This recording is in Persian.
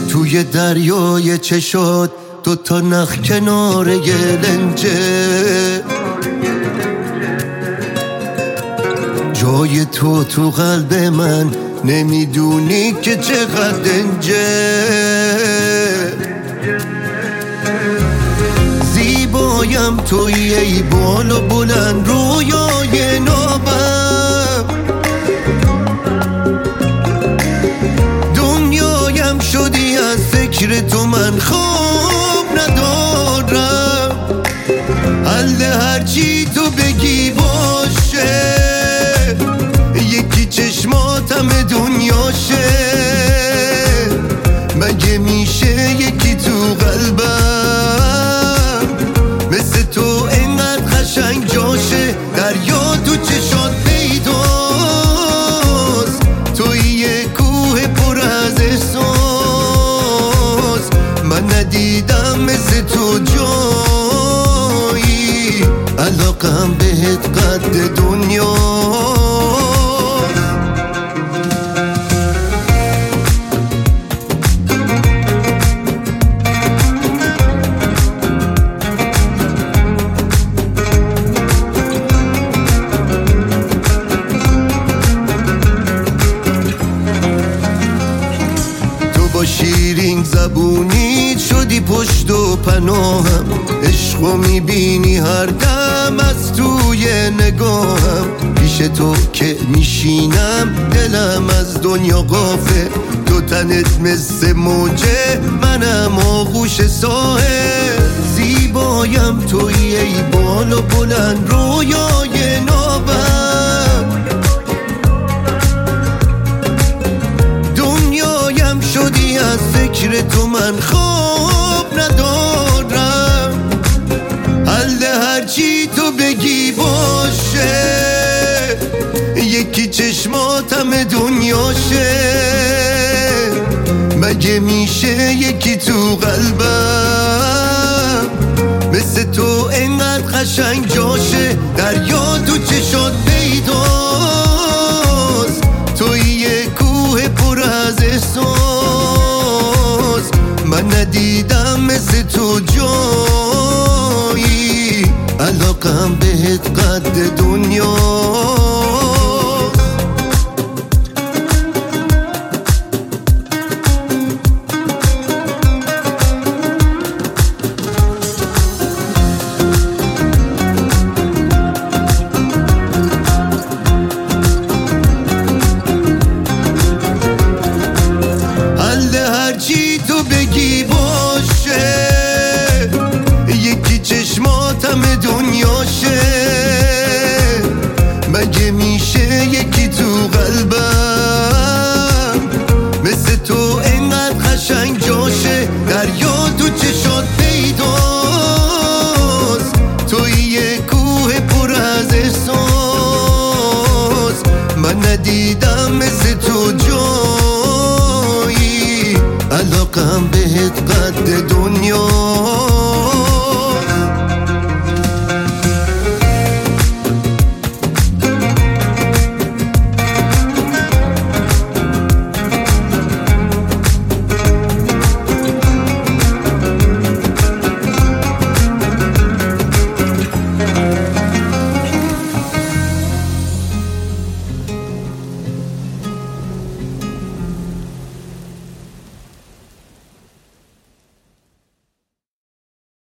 توی دریای چشات دوتا نخ کنار یه لنجه، جای تو قلب من نمیدونی که چقدر دنجه. زیبایم توی ای بالا بلند رویای نابم، دنیایم شدی از فکر تو من خواب ندارم. حل هرچی تو بگی باشه، یکی چشماتم دنیاشه. مگه میشه یکی تو قلبم مثل تو اینقدر قشنگ جاشه؟ دریا تو چشات پیداست، توی یه کوه پر از احساس. من ندیدم مثل تو جایی، علاقم بهت قد دنیا. با شیرین زبونی شدی پشت و پناهم، عشقو میبینی هر دم از توی نگاهم. پیش تو که میشینم دلم از دنیا قافه، تو تنت مثل موجه منم آغوش ساحل. زیبایم توی ای بالا بلند رویای نابم، شدی از فکر تو من خواب ندارم. حل هرچی تو بگی باشه، یکی چشماتم دنیاشه. مگه میشه یکی تو قلبم مثل تو اینقدر قشنگ جاشه؟ دریا تو چشات پیداست، توی یه کوه پر از احساس. من ندیدم مثل تو جایی، علاقم بهت قد دنیا. هرچی تو بگی باشه، یکی چشماتم دنیاشه. مگه میشه یکی تو قلبم مثل تو اینقدر قشنگ جاشه؟ دریا تو چشات پیداست، توی یه کوه پر از احساس. من ندیدم مثل تو جایی، علاقم بهت